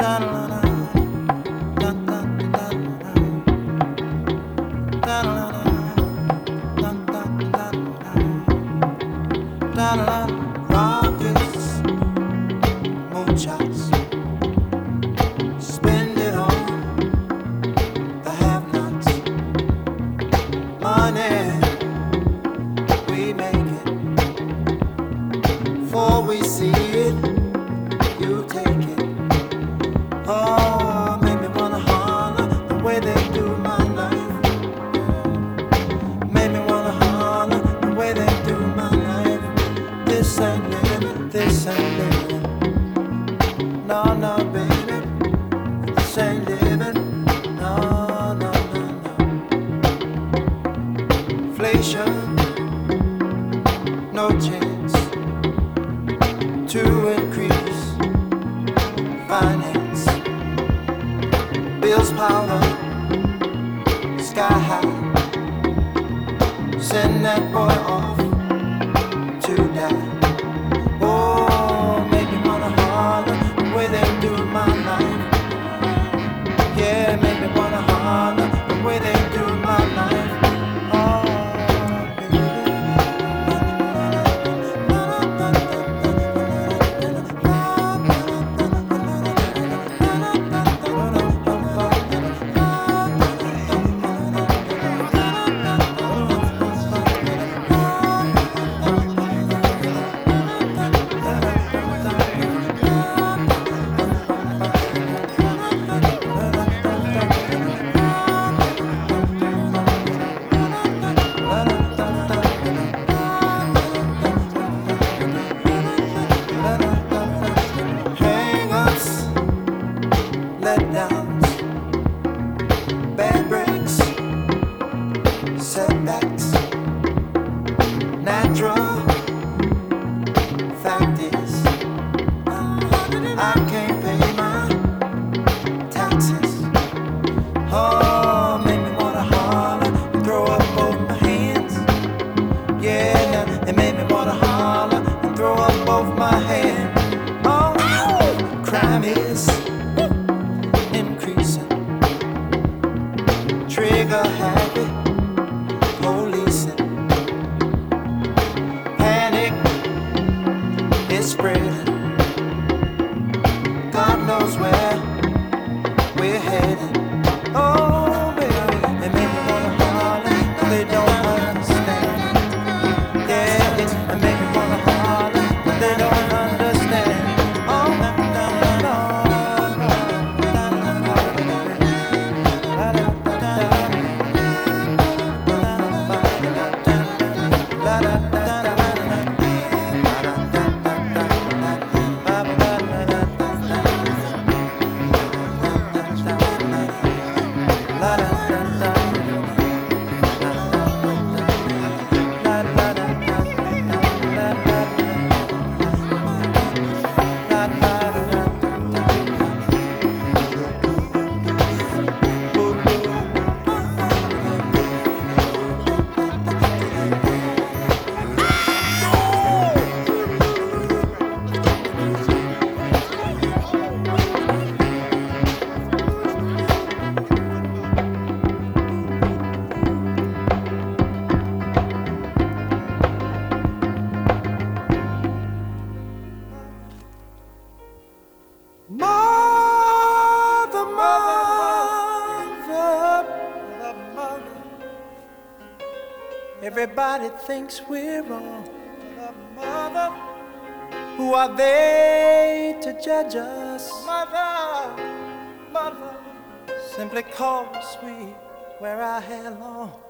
Rockets, moonshots, spend it on the have-nots. Money, we make it. Before we see it, you take it. Oh, make me wanna holler the way they do my life. Make me wanna holler the way they do my life. This ain't living, this ain't living. No, no, baby, this ain't living. No, no, no, no. Inflation, no chance to increase finance. Bills pile up, sky high. Send that boy off to die. Oh, make me wanna holler the way they do my life. Yeah, make me wanna holler the way they do my life. Oh, baby. Hang-ups, letdowns, bad breaks, setbacks, natural. Fact is, I can't pay my taxes. Oh, make me wanna holler and throw up both my hands. Yeah, it made me wanna holler and throw up both my hands. Oh, crime is increasing. Trigger happy, policing. Panic is spreading. God knows where we're headed. Oh, baby, they make me wanna holler, but they don't understand. Yeah, it make me wanna holler, but they don't understand. Oh, no, no, no, Mother, mother, everybody thinks we're wrong. Mother, who are they to judge us? Mother, simply 'cause we wear our hair long.